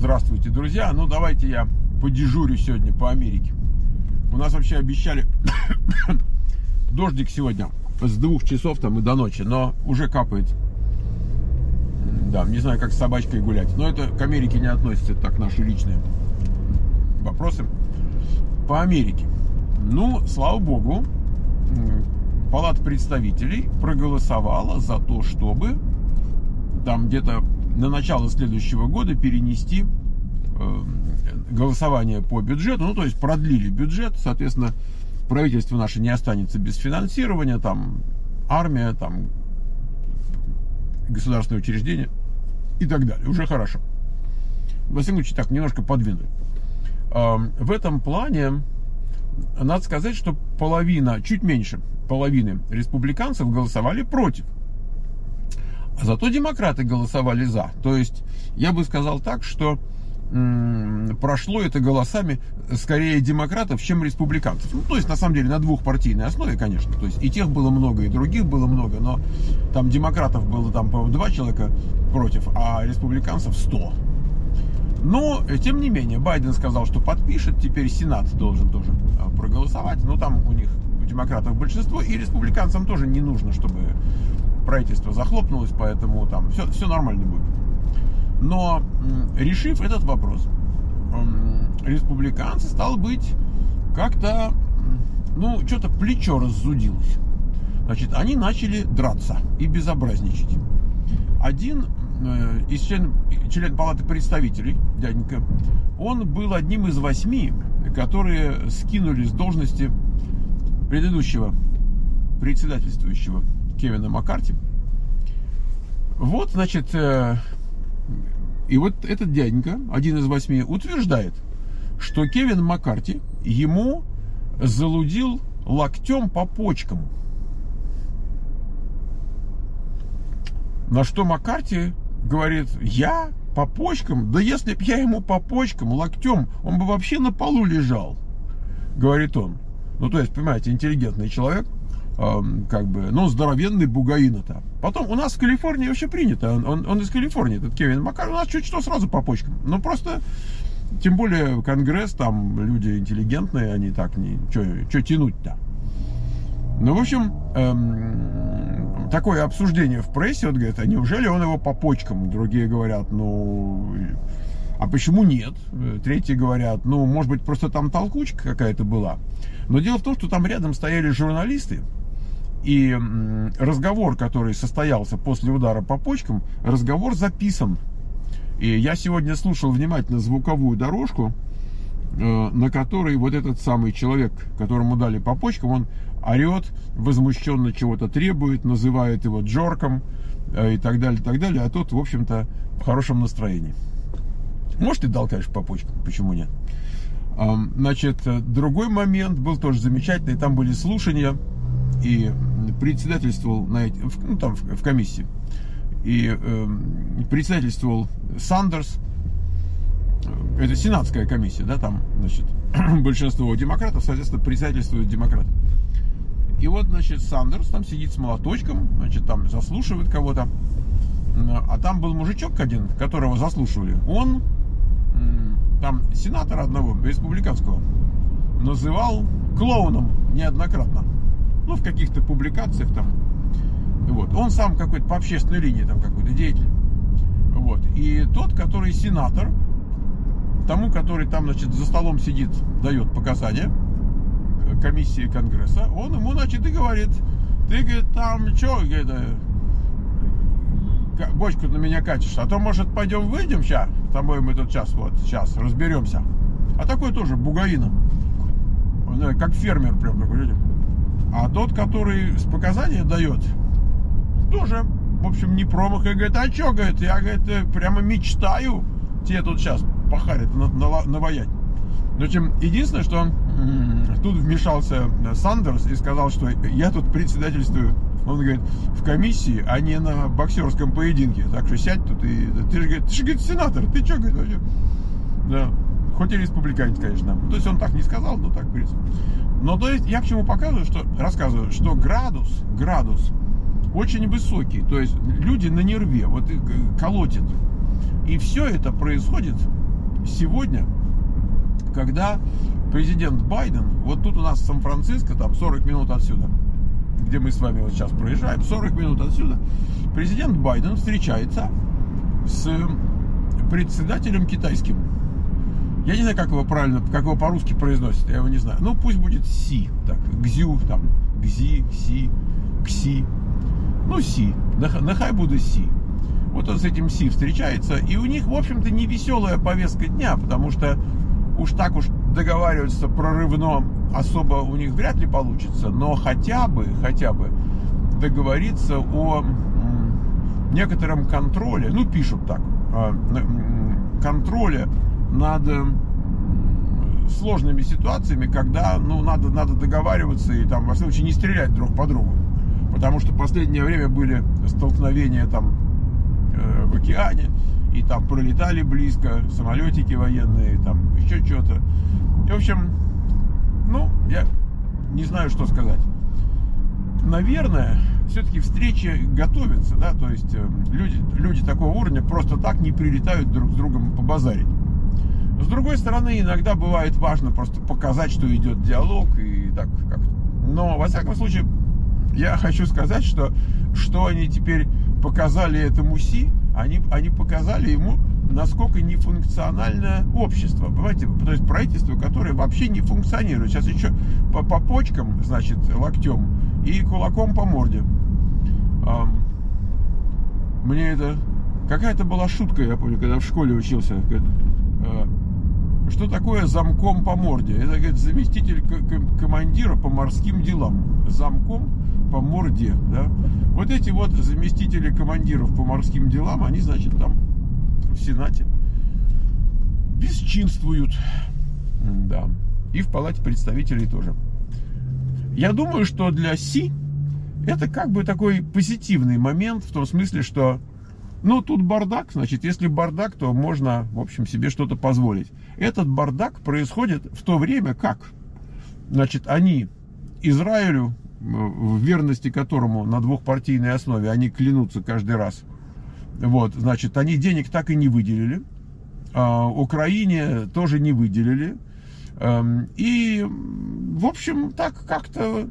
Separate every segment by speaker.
Speaker 1: Здравствуйте, друзья. Ну, давайте я подежурю сегодня по Америке. У нас вообще обещали дождик сегодня с 2 часов там и до ночи, но уже капает. Да, не знаю, как с собачкой гулять. Но это к Америке не относится, это так наши личные вопросы. По Америке. Ну, слава богу, Палата представителей проголосовала за то, чтобы там где-то на начало следующего года перенести голосование по бюджету, ну, то есть продлили бюджет, соответственно, правительство наше не останется без финансирования, там армия, там государственные учреждения и так далее. Уже хорошо. Во всяком случае, так, немножко подвинули. В этом плане надо сказать, что половина, чуть меньше половины республиканцев голосовали против. А зато демократы голосовали за. То есть, я бы сказал так, что прошло это голосами скорее демократов, чем республиканцев. Ну, то есть, на самом деле, на двухпартийной основе, конечно. То есть, и тех было много, и других было много, но там демократов было, там, по-моему, 2 человека против, а республиканцев 100. Но, тем не менее, Байден сказал, что подпишет, теперь Сенат должен тоже проголосовать. Но там у них, у демократов большинство, и республиканцам тоже не нужно, чтобы правительство захлопнулось, поэтому там все нормально будет. Но, решив этот вопрос, республиканцы, стало быть, как-то, ну, что-то плечо раззудилось. Значит, они начали драться и безобразничать. Один из член Палаты представителей, дяденька, он был одним из 8, которые скинули с должности предыдущего председательствующего Кевина Маккарти. Вот, значит, и вот этот дяденька, один из 8, утверждает, что Кевин Маккарти ему залудил локтем по почкам. На что Маккарти говорит: я по почкам? Да если б я ему по почкам локтем, он бы вообще на полу лежал, говорит он. Ну, то есть, понимаете, интеллигентный человек, как бы, ну, здоровенный бугаин-то. Потом у нас в Калифорнии вообще принято, он из Калифорнии, этот Кевин Маккарти, у нас чуть что сразу по почкам. Ну, просто, тем более, Конгресс, там люди интеллигентные, они так, что тянуть-то. Ну, в общем, такое обсуждение в прессе, вот говорят, а неужели он его по почкам? Другие говорят, ну, а почему нет? Третьи говорят, ну, может быть, просто там толкучка какая-то была. Но дело в том, что там рядом стояли журналисты, и разговор, который состоялся после удара по почкам, разговор записан. И я сегодня слушал внимательно звуковую дорожку, на которой вот этот самый человек, которому дали по почкам, он орет, возмущенно чего-то требует, называет его джорком и так далее, а тот, в общем-то, в хорошем настроении. Может, и дал, конечно, по почкам, почему нет? Значит, другой момент был тоже замечательный, там были слушания, и председательствовал ну, там, в комиссии, и председательствовал Сандерс. Это сенатская комиссия, да, там, значит, большинство демократов, соответственно, председательствуют демократы. И вот, значит, Сандерс там сидит с молоточком, значит, там заслушивает кого-то. А там был мужичок один, которого заслушивали. Он, там, сенатора одного, республиканского, называл клоуном неоднократно. Ну, в каких-то публикациях там. Вот. Он сам какой-то по общественной линии там какой-то деятель. Вот. И тот, который сенатор, тому, который там, значит, за столом сидит, дает показания комиссии Конгресса, он ему, значит, и говорит: ты, говорит, там, что, бочку на меня катишь, а то, может, пойдем выйдем сейчас, по-моему, этот час, вот, сейчас разберемся. А такой тоже бугаина, как фермер прям такой. А тот, который с показания дает, тоже, в общем, не промах, и говорит: а что, говорит, я, говорит, прямо мечтаю тебе тут сейчас похарить, наваять. В общем, единственное, что он тут вмешался Сандерс и сказал, что я тут председательствую, он говорит, в комиссии, а не на боксерском поединке. Так что сядь тут и... Ты же, говорит, сенатор, ты что, говорит, вообще? Да. Хоть и республиканец, конечно. То есть он так не сказал, но так, в принципе. Но то есть я к чему рассказываю, что градус очень высокий. То есть люди на нерве, вот колотят. И все это происходит сегодня, когда президент Байден, вот тут у нас Сан-Франциско, там 40 минут отсюда, где мы с вами вот сейчас проезжаем, 40 минут отсюда, президент Байден встречается с председателем китайским. Я не знаю, как его правильно, как его по-русски произносят, я его не знаю. Ну, пусть будет Си, так, Гзю, там, Гзи, Си, Кси. Ну, Си, нахай буду Си. Вот он с этим Си встречается, и у них, в общем-то, не веселая повестка дня, потому что уж так уж договариваться прорывно особо у них вряд ли получится, но хотя бы договориться о некотором контроле, ну, пишут так, контроле над сложными ситуациями, когда, ну, надо договариваться и там, во всяком случае, не стрелять друг по другу. Потому что в последнее время были столкновения там в океане, и там пролетали близко самолетики военные, там еще что-то. В общем, ну, я не знаю, что сказать. Наверное, все-таки встреча готовится, да, то есть люди такого уровня просто так не прилетают друг с другом побазарить. С другой стороны, иногда бывает важно просто показать, что идет диалог и так как. Но, во всяком случае, я хочу сказать, что они теперь показали этому Си, они показали ему, насколько нефункциональное общество. Понимаете? То есть правительство, которое вообще не функционирует. Сейчас еще по почкам, значит, локтем и кулаком по морде. Мне это... Какая-то была шутка, я помню, когда в школе учился. Что такое замком по морде? Это, говорит, заместитель командира по морским делам. Замком по морде, да? Вот эти вот заместители командиров по морским делам, они, значит, там в Сенате бесчинствуют. Да. И в Палате представителей тоже. Я думаю, что для Си это как бы такой позитивный момент, в том смысле, что ну, тут бардак, значит, если бардак, то можно, в общем, себе что-то позволить. Этот бардак происходит в то время, как, значит, они Израилю, в верности которому на двухпартийной основе они клянутся каждый раз, вот, значит, они денег так и не выделили, Украине тоже не выделили, и, в общем, так как-то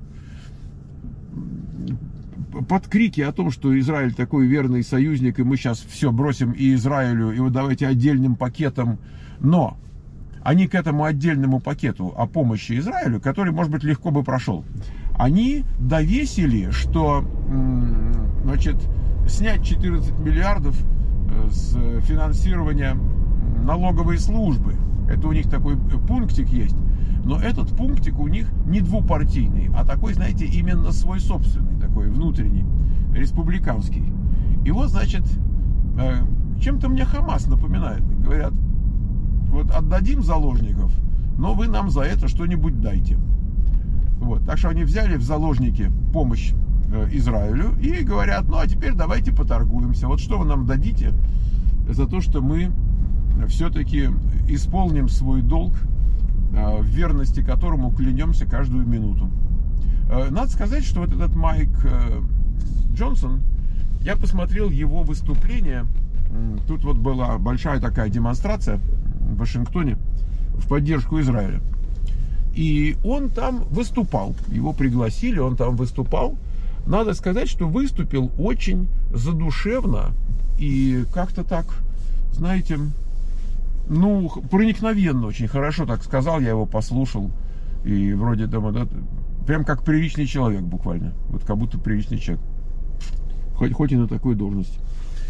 Speaker 1: под крики о том, что Израиль такой верный союзник, и мы сейчас все бросим и Израилю, и вот давайте отдельным пакетом, но они к этому отдельному пакету о помощи Израилю, который, может быть, легко бы прошел, они довесили, что, значит, снять 14 миллиардов с финансирования налоговой службы. Это у них такой пунктик есть. Но этот пунктик у них не двупартийный, а такой, знаете, именно свой собственный, такой внутренний, республиканский. И вот, значит, чем-то мне Хамас напоминает. Говорят, вот отдадим заложников, но вы нам за это что-нибудь дайте. Вот. Так что они взяли в заложники помощь Израилю и говорят, ну а теперь давайте поторгуемся. Вот что вы нам дадите за то, что мы все-таки исполним свой долг, в верности которому клянемся каждую минуту. Надо сказать, что вот этот Майк Джонсон, я посмотрел его выступление, тут вот была большая такая демонстрация в Вашингтоне в поддержку Израиля. И он там выступал, его пригласили, он там выступал. Надо сказать, что выступил очень задушевно и как-то так, знаете, ну, проникновенно очень хорошо так сказал, я его послушал. И вроде там, да, прям как приличный человек буквально. Вот как будто приличный человек. Хоть и на такой должности.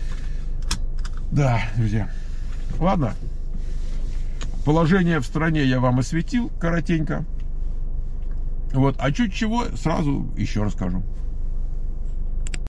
Speaker 1: Да, друзья. Ладно. Положение в стране я вам осветил коротенько. Вот. А чуть чего, сразу еще расскажу.